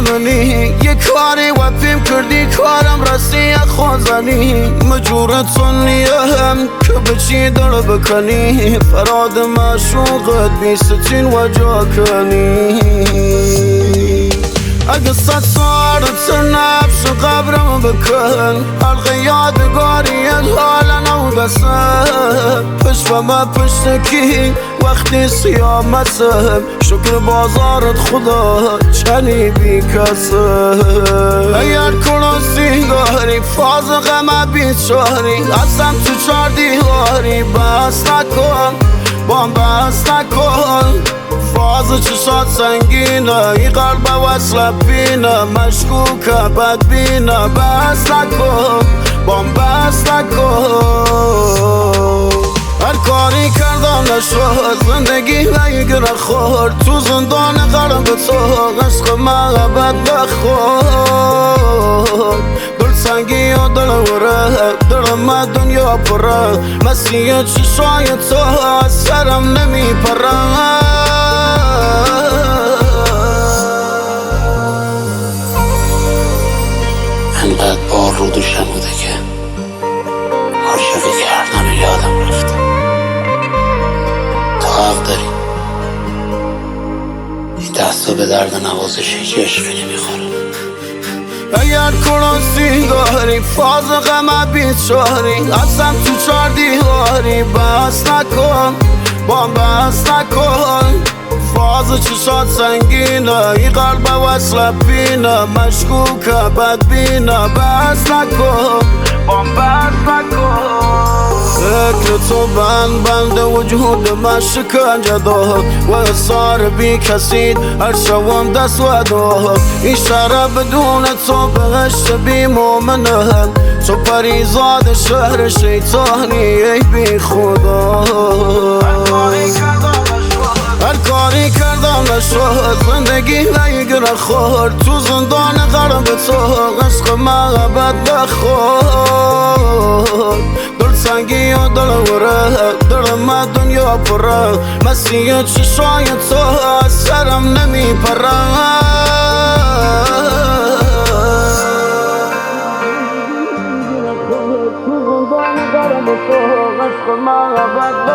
منی یه کاری و پیم کردی کارم راستی خوزنی مجورت نیم که بچی در بکنی فراد معشوقت بیستین و جا کنی اگه 100 سالت نفس قبرم بکن حلقه یادگاریت حالا نو بسم پشت و ما پشت کی وقتی سیامتم شکر بازارت خدا چنی بی کسم اگر کنو سیگاری فاز غم بیچاری ازم تو 4 دیواری بس نکن بام بس نکن فاز چشات سنگینه ای قلب وصل بینه مشکوکه بدبینه بس نکن بام بس نکن هر کاری کردم نشد زندگی بگیره خورد تو زندان قلب تو عشق محبت بخور دل سنگی و دل وره دلم دنیا پره مسیح چشای تو از سرم نمی پره انقدر بار رو دوشم بوده که عاشقی کردن یادم رفته تو حق داری این دستا به درد نوازش هیچ عشقی نمیخوره اگر کنو سیگاری فاز غم بیچاری ازم تو 4 دیواری بس نکن بام بس نکن فاز چشات سنگینه ای قلب وصل بینه مشکوکه بدبینه بس نکن بام بس نکن فکر تو بند وجود من شکنجه داد و اصار بی کسید هر شوم دست و داد این شهر بدون تو بهشت بی مومنه تو پریزاد شهر شیطانی ای بی خدا هر کاری کردم نشد زندگی بگیره خورد تو زندان قلب تو عشق محبت بخور دل سنگی و دل وره دلم دنیا پره مسیح چشای تو از سرم نمی پره تو زندان قلب تو عشق محبت